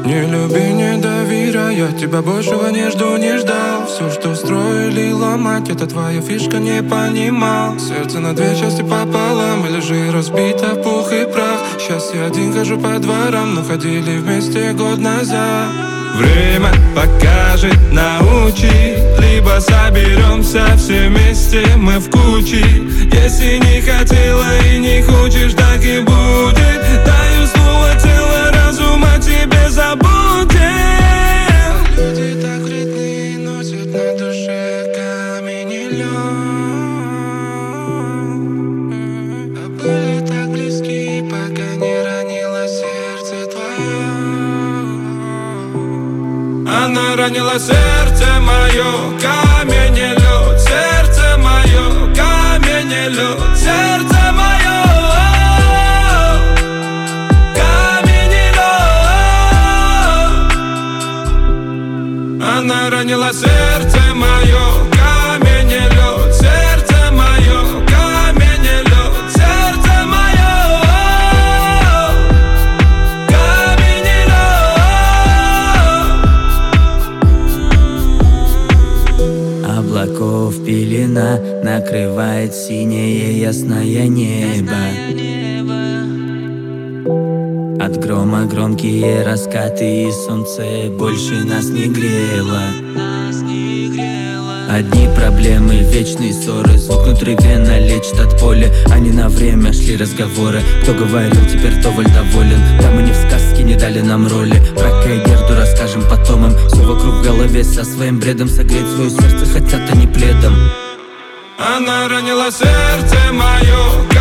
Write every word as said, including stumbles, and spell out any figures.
Не люби, не доверяй, я тебя большего не жду, не ждал. Все, что строили ломать, это твоя фишка, не понимал. Сердце на две части пополам, или же разбито в пух и прах. Счастье один хожу по дворам, но ходили вместе год назад. Время покажет, научит, либо соберемся все вместе, мы в куче. Если не хотела и не хочешь, так и будет. Даю слово, тело, разум о тебе забудет. Люди так вредны, носят на душе камень и лед, а были так близки, пока не ранило сердце твое. Она ранила сердце мое, камень и лед. Сердце мое, камень и лед. Сердце мое, камень и лед. Она ранила сердце мое, камень и лед. Сердце мое, камень и лед. Сердце мое, камень и лед. Облаков пелена накрывает синее ясное небо. От грома громкие раскаты, и солнце больше нас не грело. Одни проблемы, вечные ссоры, звук внутривенно лечит от боли. Они на время шли разговоры, кто говорил, теперь кто воль доволен. Да мы не в сказке, не дали нам роли. Про Кайгерду расскажем потом им. Все вокруг в голове со своим бредом, согреть свое сердце хотят они пледом. Она ранила сердце мое.